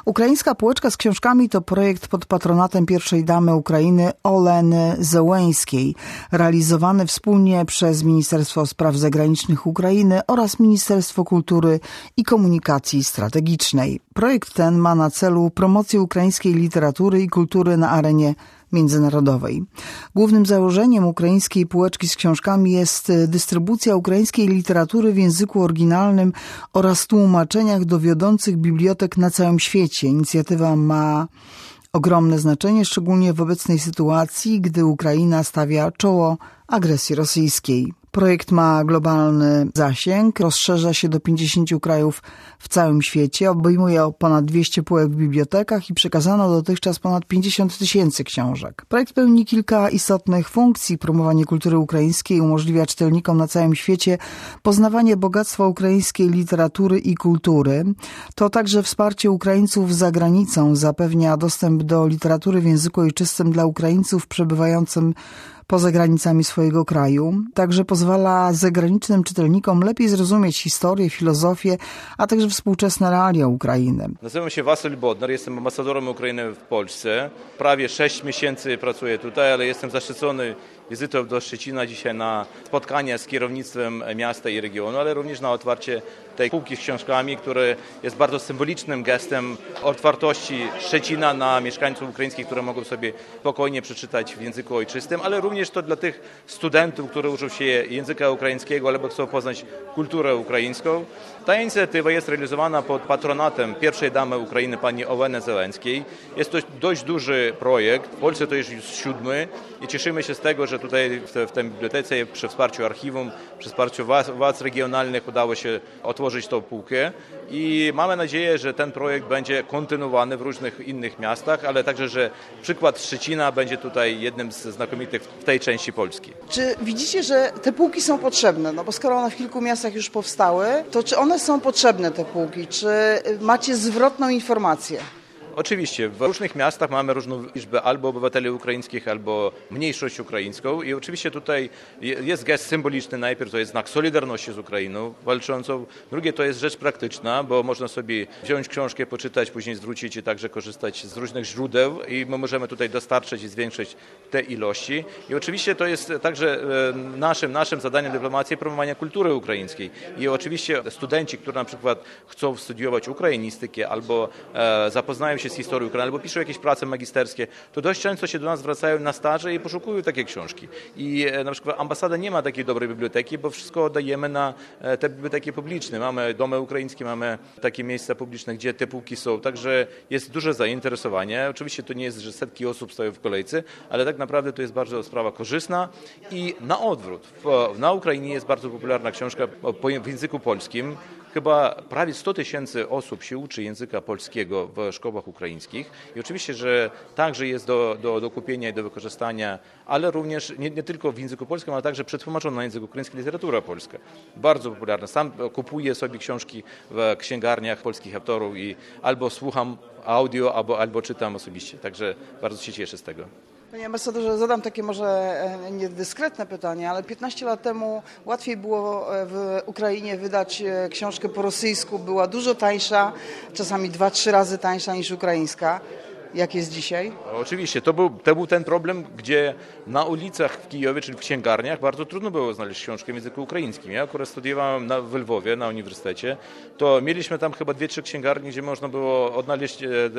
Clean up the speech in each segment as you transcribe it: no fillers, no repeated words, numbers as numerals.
Ukraińska półeczka z książkami to projekt pod patronatem pierwszej damy Ukrainy Oleny Zełenskiej, realizowany wspólnie przez Ministerstwo Spraw Zagranicznych Ukrainy oraz Ministerstwo Kultury i Komunikacji Strategicznej. Projekt ten ma na celu promocję ukraińskiej literatury i kultury na arenie międzynarodowej. Głównym założeniem ukraińskiej półeczki z książkami jest dystrybucja ukraińskiej literatury w języku oryginalnym oraz tłumaczeniach do wiodących bibliotek na całym świecie. Inicjatywa ma ogromne znaczenie, szczególnie w obecnej sytuacji, gdy Ukraina stawia czoło agresji rosyjskiej. Projekt ma globalny zasięg, rozszerza się do 50 krajów w całym świecie, obejmuje ponad 200 półek w bibliotekach i przekazano dotychczas ponad 50 000 książek. Projekt pełni kilka istotnych funkcji. Promowanie kultury ukraińskiej umożliwia czytelnikom na całym świecie poznawanie bogactwa ukraińskiej literatury i kultury. To także wsparcie Ukraińców za granicą, zapewnia dostęp do literatury w języku ojczystym dla Ukraińców przebywającym poza granicami swojego kraju. Także pozwala zagranicznym czytelnikom lepiej zrozumieć historię, filozofię, a także współczesne realia Ukrainy. Nazywam się Wasyl Bodnar, jestem ambasadorem Ukrainy w Polsce. Prawie 6 miesięcy pracuję tutaj, ale jestem zaszczycony wizytą do Szczecina dzisiaj na spotkanie z kierownictwem miasta i regionu, ale również na otwarcie tej półki z książkami, które jest bardzo symbolicznym gestem otwartości Szczecina na mieszkańców ukraińskich, które mogą sobie spokojnie przeczytać w języku ojczystym, ale również to dla tych studentów, którzy uczą się języka ukraińskiego albo chcą poznać kulturę ukraińską. Ta inicjatywa jest realizowana pod patronatem pierwszej damy Ukrainy, pani Oleny Zełenskiej. Jest to dość duży projekt. W Polsce to jest już 7. i cieszymy się z tego, że tutaj w tej bibliotece przy wsparciu archiwum, przy wsparciu władz regionalnych udało się otworzyć tą półkę i mamy nadzieję, że ten projekt będzie kontynuowany w różnych innych miastach, ale także, że przykład Szczecina będzie tutaj jednym z znakomitych w tej części Polski. Czy widzicie, że te półki są potrzebne? No bo skoro one w kilku miastach już powstały, to czy one są potrzebne, te półki? Czy macie zwrotną informację? Oczywiście, w różnych miastach mamy różną liczbę albo obywateli ukraińskich, albo mniejszość ukraińską i oczywiście tutaj jest gest symboliczny. Najpierw to jest znak solidarności z Ukrainą walczącą. Drugie to jest rzecz praktyczna, bo można sobie wziąć książkę, poczytać, później zwrócić i także korzystać z różnych źródeł i my możemy tutaj dostarczyć i zwiększyć te ilości. I oczywiście to jest także naszym zadaniem dyplomacji promowania kultury ukraińskiej. I oczywiście studenci, którzy na przykład chcą studiować ukrainistykę albo zapoznają się z historią Ukrainy, albo piszą jakieś prace magisterskie, to dość często się do nas zwracają na staże i poszukują takie książki. I na przykład ambasada nie ma takiej dobrej biblioteki, bo wszystko oddajemy na te biblioteki publiczne. Mamy domy ukraińskie, mamy takie miejsca publiczne, gdzie te półki są. Także jest duże zainteresowanie. Oczywiście to nie jest, że setki osób stoją w kolejce, ale tak naprawdę to jest bardzo sprawa korzystna i na odwrót. Na Ukrainie jest bardzo popularna książka w języku polskim. Chyba prawie 100 000 osób się uczy języka polskiego w szkołach ukraińskich i oczywiście, że także jest do kupienia i do wykorzystania, ale również nie tylko w języku polskim, ale także przetłumaczona na język ukraiński literatura polska. Bardzo popularna. Sam kupuję sobie książki w księgarniach polskich autorów i albo słucham audio, albo czytam osobiście. Także bardzo się cieszę z tego. Panie ambasadorze, zadam takie może niedyskretne pytanie, ale 15 lat temu łatwiej było w Ukrainie wydać książkę po rosyjsku. Była dużo tańsza, czasami 2-3 razy tańsza niż ukraińska. Jak jest dzisiaj? Oczywiście, to był ten problem, gdzie na ulicach w Kijowie, czyli w księgarniach, bardzo trudno było znaleźć książkę w języku ukraińskim. Ja akurat studiowałem w Lwowie na uniwersytecie, to mieliśmy tam chyba 2-3 księgarnie, gdzie można było odnaleźć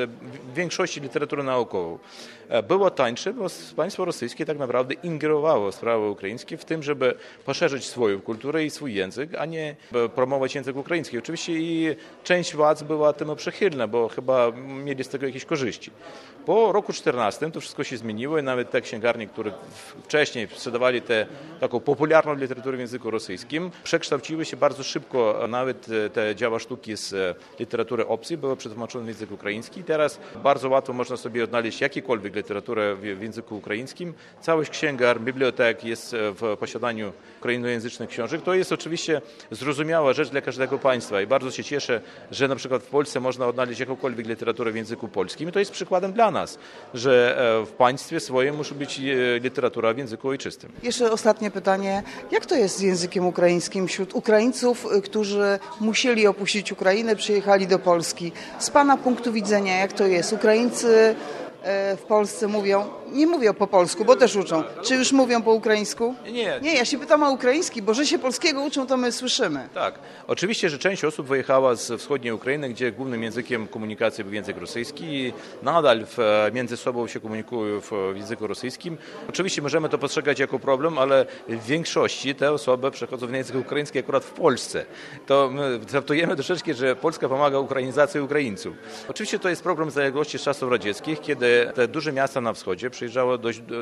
w większości literaturę naukową. Było tańsze, bo państwo rosyjskie tak naprawdę ingerowało w sprawy ukraińskie w tym, żeby poszerzyć swoją kulturę i swój język, a nie promować język ukraiński. Oczywiście i część władz była temu przychylna, bo chyba mieli z tego jakieś korzyści. Po roku 2014 to wszystko się zmieniło i nawet te księgarnie, które wcześniej sprzedawali taką popularną literaturę w języku rosyjskim, przekształciły się bardzo szybko. Nawet te dzieła sztuki z literatury obcej były przetłumaczone w język ukraiński. Teraz bardzo łatwo można sobie odnaleźć jakiekolwiek literaturę w języku ukraińskim. Całość księgarni, bibliotek jest w posiadaniu ukrainojęzycznych książek. To jest oczywiście zrozumiała rzecz dla każdego państwa i bardzo się cieszę, że na przykład w Polsce można odnaleźć jakąkolwiek literaturę w języku polskim. I to jest przykład przykładem dla nas, że w państwie swoim musi być literatura w języku ojczystym. Jeszcze ostatnie pytanie. Jak to jest z językiem ukraińskim wśród Ukraińców, którzy musieli opuścić Ukrainę, przyjechali do Polski? Z Pana punktu widzenia, jak to jest? Ukraińcy w Polsce nie mówią po polsku, bo też uczą. Czy już mówią po ukraińsku? Nie, ja się pytam o ukraiński, bo że się polskiego uczą, to my słyszymy. Tak. Oczywiście, że część osób wyjechała z wschodniej Ukrainy, gdzie głównym językiem komunikacji był język rosyjski i nadal między sobą się komunikują w języku rosyjskim. Oczywiście możemy to postrzegać jako problem, ale w większości te osoby przechodzą na język ukraiński akurat w Polsce. To my traktujemy troszeczkę, że Polska pomaga ukrainizacji Ukraińców. Oczywiście to jest problem zaległości z czasów radzieckich, kiedy te duże miasta na wschodzie przyjeżdżała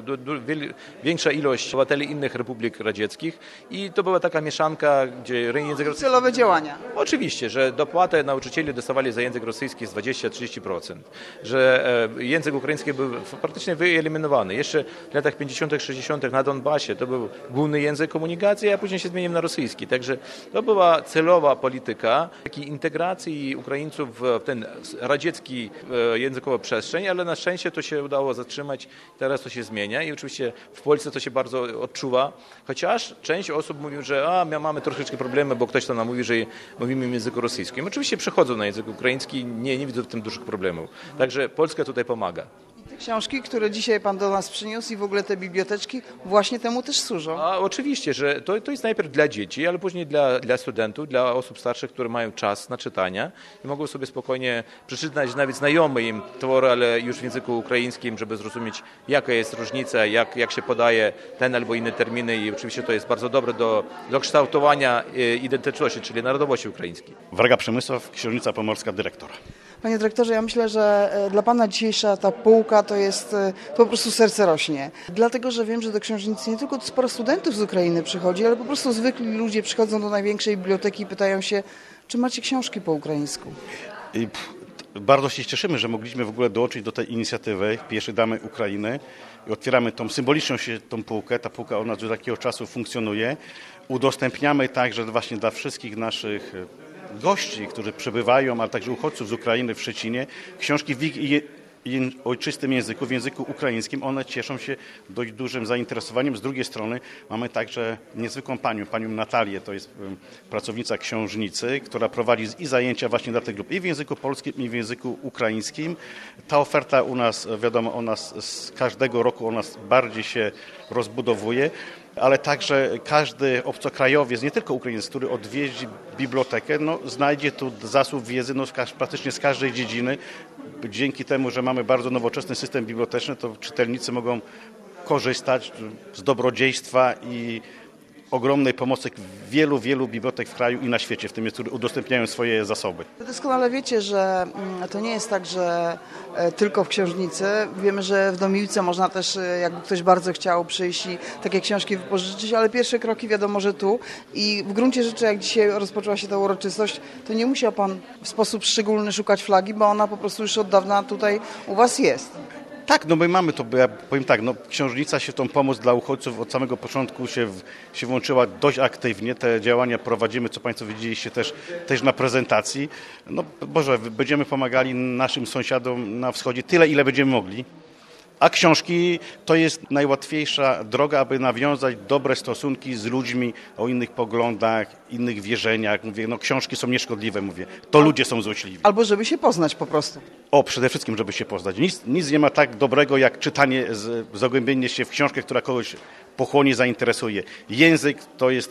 większa ilość obywateli innych republik radzieckich i to była taka mieszanka, gdzie język rosyjski... Celowe działania. Oczywiście, że dopłatę nauczycieli dostawali za język rosyjski z 20-30%, że język ukraiński był praktycznie wyeliminowany. Jeszcze w latach 50., 60. na Donbasie to był główny język komunikacji, a później się zmienił na rosyjski. Także to była celowa polityka takiej integracji Ukraińców w ten radziecki językowy przestrzeń, ale na szczęście to się udało zatrzymać, teraz to się zmienia i oczywiście w Polsce to się bardzo odczuwa, chociaż część osób mówi, że mamy troszeczkę problemy, bo ktoś to nam mówi, że mówimy w języku rosyjskim. Oczywiście przechodzą na język ukraiński, nie widzę w tym dużych problemów. Także Polska tutaj pomaga. Te książki, które dzisiaj Pan do nas przyniósł i w ogóle te biblioteczki właśnie temu też służą. Oczywiście, że to jest najpierw dla dzieci, ale później dla studentów, dla osób starszych, które mają czas na czytanie i mogą sobie spokojnie przeczytać nawet znajome im twory, ale już w języku ukraińskim, żeby zrozumieć, jaka jest różnica, jak się podaje ten albo inny terminy i oczywiście to jest bardzo dobre do kształtowania identyczności, czyli narodowości ukraińskiej. Warga Przemysław, Książnica Pomorska, dyrektor. Panie dyrektorze, ja myślę, że dla Pana dzisiejsza ta półka to po prostu serce rośnie. Dlatego, że wiem, że do książnicy nie tylko sporo studentów z Ukrainy przychodzi, ale po prostu zwykli ludzie przychodzą do największej biblioteki i pytają się, czy macie książki po ukraińsku. Bardzo się cieszymy, że mogliśmy w ogóle dołączyć do tej inicjatywy Pierwszej Damy Ukrainy i otwieramy tą symboliczną tą półkę. Ta półka u nas już takiego czasu funkcjonuje. Udostępniamy także właśnie dla wszystkich naszych gości, którzy przybywają, ale także uchodźców z Ukrainy w Szczecinie, książki w ojczystym języku, w języku ukraińskim. One cieszą się dość dużym zainteresowaniem. Z drugiej strony mamy także niezwykłą panią Natalię, to jest pracownica książnicy, która prowadzi i zajęcia właśnie dla tych grup i w języku polskim, i w języku ukraińskim. Ta oferta u nas, wiadomo, z każdego roku bardziej się rozbudowuje, ale także każdy obcokrajowiec, nie tylko Ukrainiec, który odwiedzi bibliotekę, znajdzie tu zasób wiedzy praktycznie z każdej dziedziny. Dzięki temu, że mamy bardzo nowoczesny system biblioteczny, to czytelnicy mogą korzystać z dobrodziejstwa i ogromnej pomocy wielu bibliotek w kraju i na świecie, w tym które udostępniają swoje zasoby. Doskonale wiecie, że to nie jest tak, że tylko w książnicy. Wiemy, że w Domiłce można też, jakby ktoś bardzo chciał przyjść i takie książki wypożyczyć, ale pierwsze kroki wiadomo, że tu. I w gruncie rzeczy, jak dzisiaj rozpoczęła się ta uroczystość, to nie musiał Pan w sposób szczególny szukać flagi, bo ona po prostu już od dawna tutaj u Was jest. Tak, my mamy to, ja powiem tak, książnica się w tą pomoc dla uchodźców od samego początku się włączyła dość aktywnie. Te działania prowadzimy, co Państwo widzieliście też na prezentacji. Będziemy pomagali naszym sąsiadom na wschodzie tyle, ile będziemy mogli. A książki to jest najłatwiejsza droga, aby nawiązać dobre stosunki z ludźmi o innych poglądach, innych wierzeniach. Mówię, książki są nieszkodliwe, to ludzie są złośliwi. Albo żeby się poznać po prostu. Przede wszystkim, żeby się poznać. Nic nie ma tak dobrego, jak czytanie, zagłębienie się w książkę, która kogoś pochłonie, zainteresuje. Język to jest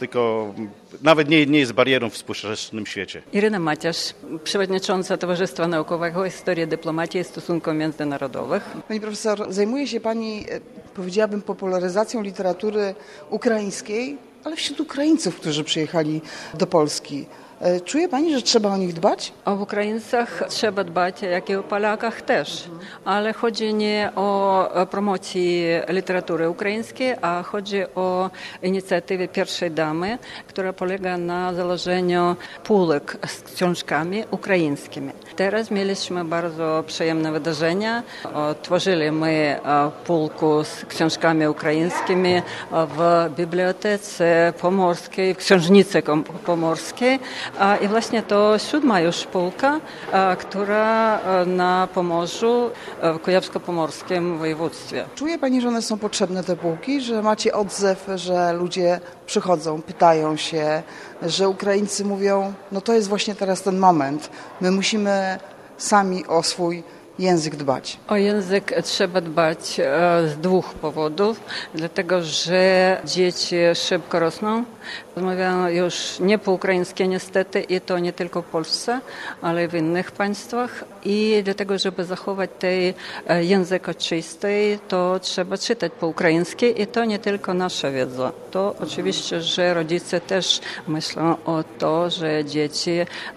nawet nie jest barierą w współczesnym świecie. Iryna Maciarz, przewodnicząca Towarzystwa Naukowego Historii Dyplomacji i Stosunków Międzynarodowych. Pani profesor, zajmuje się Pani, powiedziałabym, popularyzacją literatury ukraińskiej, ale wśród Ukraińców, którzy przyjechali do Polski. Czuje Pani, że trzeba o nich dbać? O Ukraińcach trzeba dbać, jak i o Polakach też. Ale chodzi nie o promocję literatury ukraińskiej, a chodzi o inicjatywę Pierwszej Damy, która polega na założeniu półek z książkami ukraińskimi. Teraz mieliśmy bardzo przyjemne wydarzenia. Tworzyliśmy półkę z książkami ukraińskimi w Bibliotece Pomorskiej, w Książnicy Pomorskiej. I właśnie to 7. już półka, która na Pomorzu, w kujawsko-pomorskim województwie. Czuje pani, że one są potrzebne, te półki, że macie odzew, że ludzie przychodzą, pytają się, że Ukraińcy mówią, no to jest właśnie teraz ten moment, my musimy sami o swój język dbać? O język trzeba dbać z 2 powodów. Dlatego, że dzieci szybko rosną. Rozmawiają już nie po ukraińsku niestety i to nie tylko w Polsce, ale i w innych państwach. I dlatego, żeby zachować ten język czysty, to trzeba czytać po ukraińsku i to nie tylko nasza wiedza. To oczywiście, że rodzice też myślą o to, że dzieci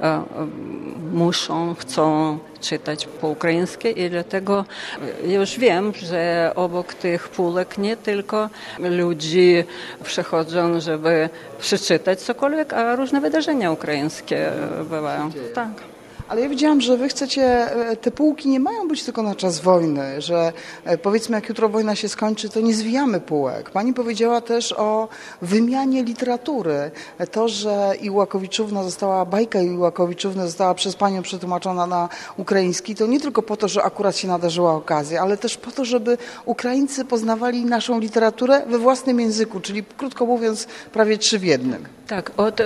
chcą czytać po ukraińsku i dlatego już wiem, że obok tych półek nie tylko ludzie przychodzą, żeby przeczytać cokolwiek, a różne wydarzenia ukraińskie bywają. Tak. Ale ja widziałam, że wy chcecie, te półki nie mają być tylko na czas wojny, że powiedzmy jak jutro wojna się skończy, to nie zwijamy półek. Pani powiedziała też o wymianie literatury. To, że bajka Iłakowiczówny została przez panią przetłumaczona na ukraiński, to nie tylko po to, że akurat się nadarzyła okazja, ale też po to, żeby Ukraińcy poznawali naszą literaturę we własnym języku, czyli krótko mówiąc prawie 3 w 1. Tak, od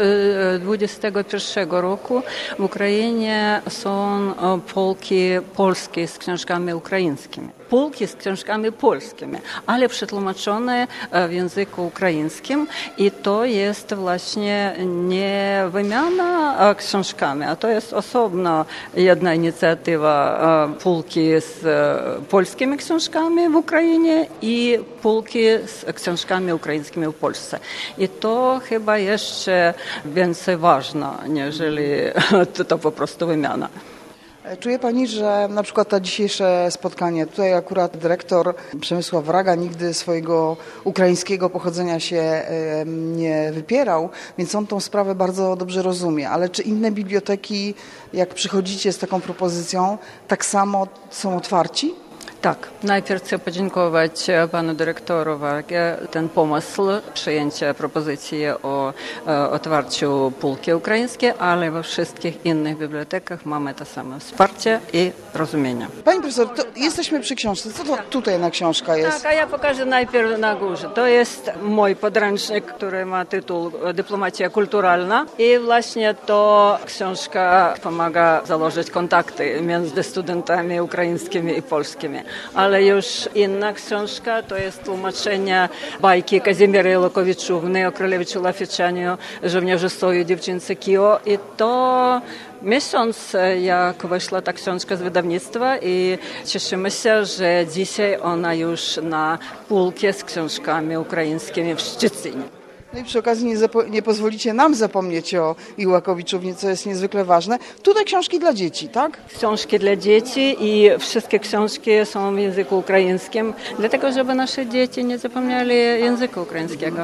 2021 roku w Ukrainie są półki polskie z książkami ukraińskimi. Półki z książkami polskimi, ale przetłumaczone w języku ukraińskim i to jest właśnie nie wymiana książkami, a to jest osobna jedna inicjatywa półki z polskimi książkami w Ukrainie i półki z książkami ukraińskimi w Polsce. I to chyba jeszcze więcej ważne, niżeli to po prostu wymiana. Czuje pani, że na przykład to dzisiejsze spotkanie, tutaj akurat dyrektor Przemysław Wraga nigdy swojego ukraińskiego pochodzenia się nie wypierał, więc on tą sprawę bardzo dobrze rozumie. Ale czy inne biblioteki, jak przychodzicie z taką propozycją, tak samo są otwarci? Tak, najpierw chcę podziękować panu dyrektorowi ten pomysł przyjęcia propozycji o otwarciu półki ukraińskiej, ale we wszystkich innych bibliotekach mamy to samo wsparcie i rozumienie. Pani profesor, to jesteśmy przy książce. Co to tutaj na książka jest? Tak, a ja pokażę najpierw na górze. To jest mój podręcznik, który ma tytuł Dyplomacja kulturalna i właśnie to książka pomaga założyć kontakty między studentami ukraińskimi i polskimi. Ale już inna książka to jest tłumaczenie bajki Kazimiery Iłakowiczówny o królewiczu Laficzaniu, żołnierzu Soju, dziewczynce Kio. I to miesiąc, jak wyszła ta książka z wydawnictwa i cieszymy się, że dzisiaj ona już na półce z książkami ukraińskimi w Szczecinie. No i przy okazji nie pozwolicie nam zapomnieć o Iłakowiczównie, co jest niezwykle ważne. Tutaj książki dla dzieci, tak? Książki dla dzieci i wszystkie książki są w języku ukraińskim, dlatego żeby nasze dzieci nie zapomnieli języka ukraińskiego.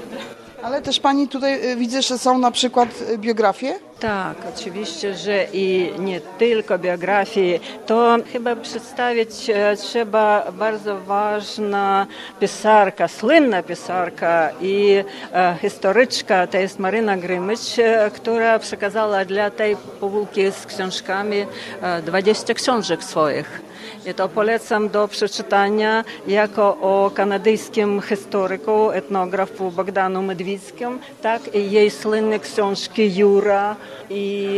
Ale też pani tutaj widzę, że są na przykład biografie? Tak, oczywiście, że i nie tylko biografii. To chyba przedstawić trzeba bardzo ważna pisarka, słynna pisarka i historyczka, to jest Maryna Grymyć, która przekazała dla tej półki z książkami 20 książek swoich. I to polecam do przeczytania jako o kanadyjskim historyku, etnografu Bogdanu Medwickim, tak i jej słynne książki Jura i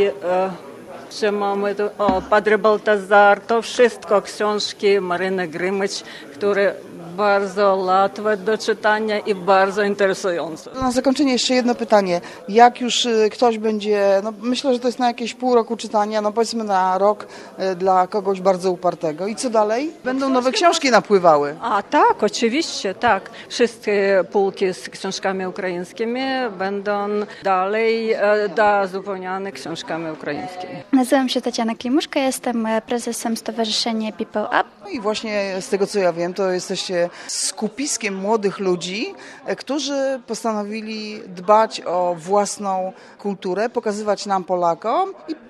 że mamy tu Padre Baltazar, to wszystko książki Maryny Grymyć, które bardzo łatwe do czytania i bardzo interesujące. Na zakończenie jeszcze jedno pytanie. Jak już ktoś będzie, myślę, że to jest na jakieś pół roku czytania, powiedzmy na rok dla kogoś bardzo upartego. I co dalej? Będą nowe książki napływały. A tak, oczywiście, tak. Wszystkie półki z książkami ukraińskimi będą dalej dozupełniane książkami ukraińskimi. Nazywam się Tatiana Klimuszka, jestem prezesem Stowarzyszenia People Up. No i właśnie z tego, co ja wiem, to jesteście skupiskiem młodych ludzi, którzy postanowili dbać o własną kulturę, pokazywać nam, Polakom i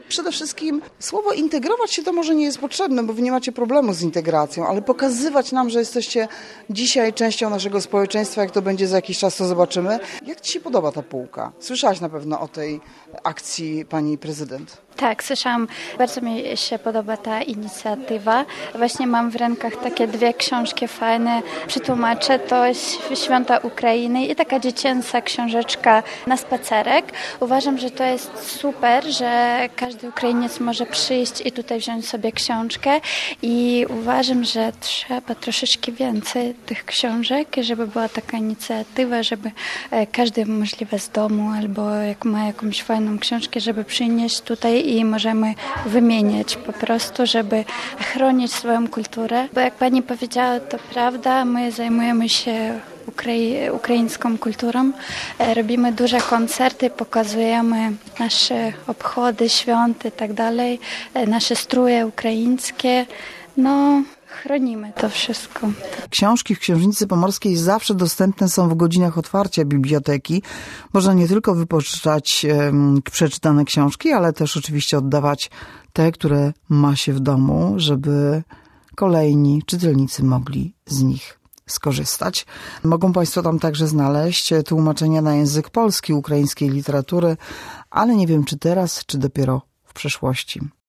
Przede wszystkim słowo integrować się to może nie jest potrzebne, bo wy nie macie problemu z integracją, ale pokazywać nam, że jesteście dzisiaj częścią naszego społeczeństwa, jak to będzie za jakiś czas, to zobaczymy. Jak ci się podoba ta półka? Słyszałaś na pewno o tej akcji pani prezydent. Tak, słyszałam. Bardzo mi się podoba ta inicjatywa. Właśnie mam w rękach takie 2 książki fajne. Przetłumaczę to Święta Ukrainy i taka dziecięca książeczka na spacerek. Uważam, że to jest super, że każdy Ukrainiec może przyjść i tutaj wziąć sobie książkę i uważam, że trzeba troszeczkę więcej tych książek, żeby była taka inicjatywa, żeby każdy możliwe z domu albo jak ma jakąś fajną książkę, żeby przynieść tutaj i możemy wymieniać po prostu, żeby chronić swoją kulturę. Bo jak pani powiedziała, to prawda, my zajmujemy się ukraińską kulturą. Robimy duże koncerty, pokazujemy nasze obchody, świąt i tak dalej, nasze stroje ukraińskie. Chronimy to wszystko. Książki w Książnicy Pomorskiej zawsze dostępne są w godzinach otwarcia biblioteki. Można nie tylko wypożyczać przeczytane książki, ale też oczywiście oddawać te, które ma się w domu, żeby kolejni czytelnicy mogli z nich skorzystać. Mogą Państwo tam także znaleźć tłumaczenia na język polski ukraińskiej literatury, ale nie wiem, czy teraz, czy dopiero w przyszłości.